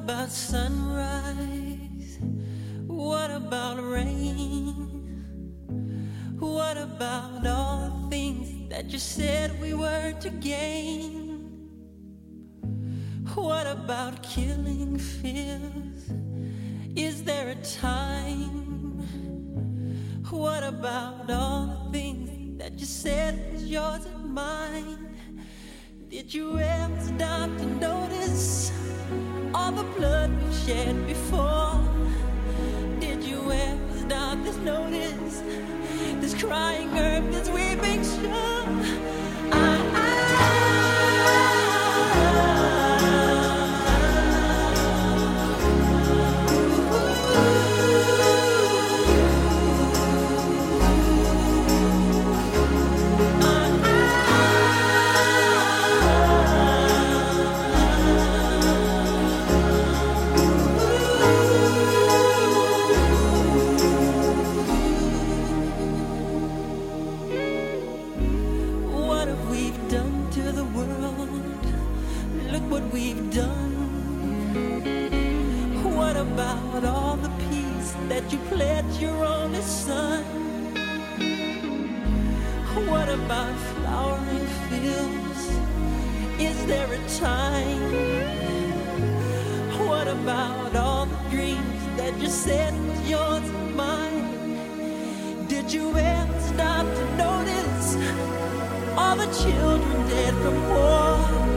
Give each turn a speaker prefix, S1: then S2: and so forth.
S1: about sunrise? What about rain? What about all the things that you said we were to gain? What about killing fears? Is there a time? What about all the things that you said was yours and mine? Did you ever stop to notice all the blood we've shed before? Did you ever stop to notice this crying earth, this weeping shore? What we've done. What about all the peace that you pledged your only son? What about flowering fields? Is there a time? What about all the dreams that you said was yours and mine? Did you ever stop to notice all the children dead from war?